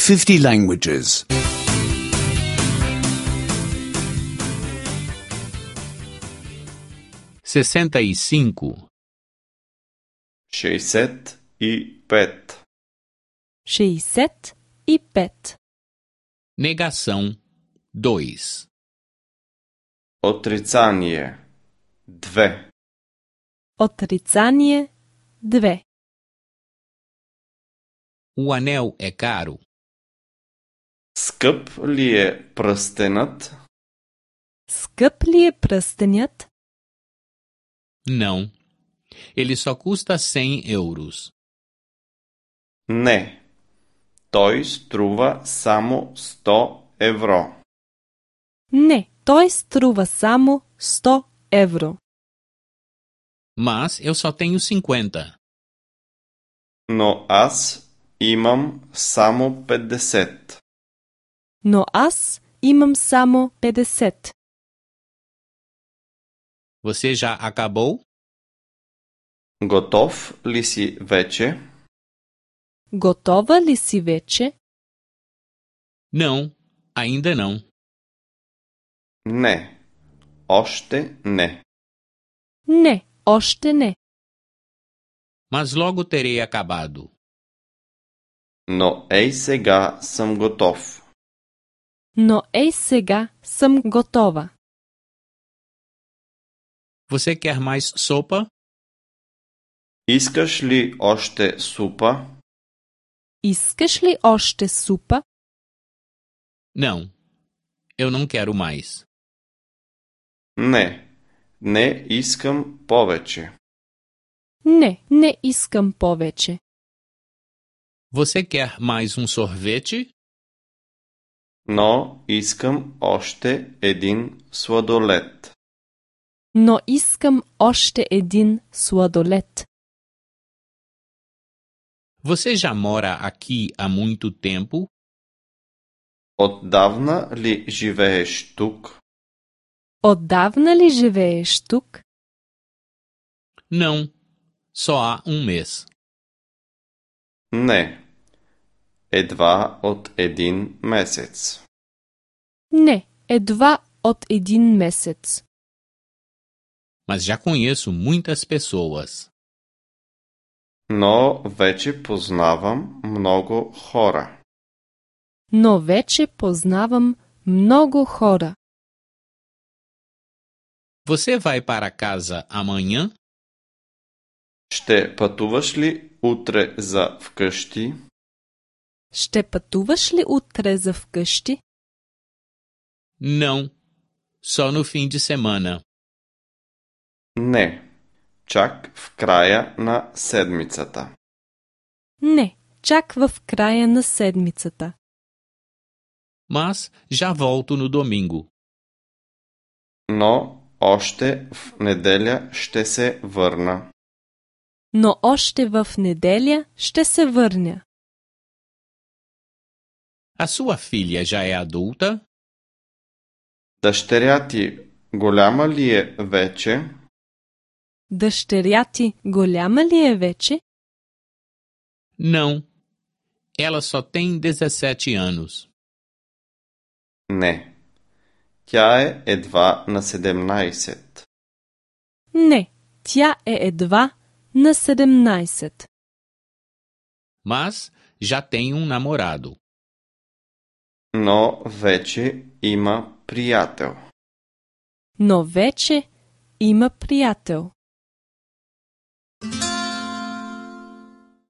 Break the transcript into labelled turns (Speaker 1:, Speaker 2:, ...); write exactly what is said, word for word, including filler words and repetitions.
Speaker 1: fifty languages.
Speaker 2: sessenta e cinco.
Speaker 3: шейсет и пет.
Speaker 4: шейсет и пет.
Speaker 2: Negação dois.
Speaker 3: Отрицание две.
Speaker 4: Отрицание две.
Speaker 2: O anel é caro?
Speaker 3: Скъп ли е пръстенът?
Speaker 4: Скъп ли е пръстенят?
Speaker 2: Não. Ele só custa cem euros.
Speaker 3: Не. Той струва само сто евро.
Speaker 4: Не, той струва само сто евро.
Speaker 2: Mas eu só tenho cinquenta.
Speaker 3: Но аз имам само петдесет.
Speaker 4: Но аз имам само петдесет.
Speaker 2: Você já acabou?
Speaker 3: Готов ли си вече?
Speaker 4: Готова ли си вече?
Speaker 2: Não, ainda não.
Speaker 3: Не. Още не.
Speaker 4: Не, още не.
Speaker 2: Mas logo terei acabado.
Speaker 3: Но ей сега съм готов.
Speaker 4: Но ей сега съм готова.
Speaker 2: Você quer mais sopa?
Speaker 3: Искаш ли още супа?
Speaker 4: Искаш ли още супа?
Speaker 2: Não, eu não quero mais.
Speaker 3: Не. Не искам повече.
Speaker 4: Не, не искам повече.
Speaker 2: Você quer mais um sorvete?
Speaker 3: Но искам още един сладолед.
Speaker 4: Но искам още един сладолед.
Speaker 2: Você já mora aqui há muito tempo?
Speaker 3: Отдавна ли живееш тук?
Speaker 4: Отдавна ли живееш тук?
Speaker 2: Não, só há um mês.
Speaker 3: Не. Едва от един месец.
Speaker 4: Не, едва от един месец.
Speaker 2: Mas já conheço muitas pessoas.
Speaker 3: Но вече познавам много хора.
Speaker 4: Но вече познавам много хора.
Speaker 2: Você vai para casa amanhã?
Speaker 3: Ще пътуваш ли утре за вкъщи?
Speaker 4: Ще пътуваш ли утре за вкъщи?
Speaker 2: Não, só no fim de semana.
Speaker 3: Не. Чак в края на седмицата.
Speaker 4: Не, чак в края на седмицата.
Speaker 2: Mas já volto no domingo.
Speaker 3: Но още в неделя ще се върна.
Speaker 4: Но още в неделя ще се върня.
Speaker 2: A sua filha já é adulta?
Speaker 3: Дъщеря ти голяма ли е вече?
Speaker 4: Дъщеря ти голяма ли е вече?
Speaker 2: Não. Ela só tem dezessete anos.
Speaker 3: Не. Тя е едва на седемнайсет.
Speaker 4: Не, тя е едва на седемнайсет.
Speaker 2: Mas já tem um namorado.
Speaker 3: Но вече има приятел.
Speaker 4: Но вече има приятел.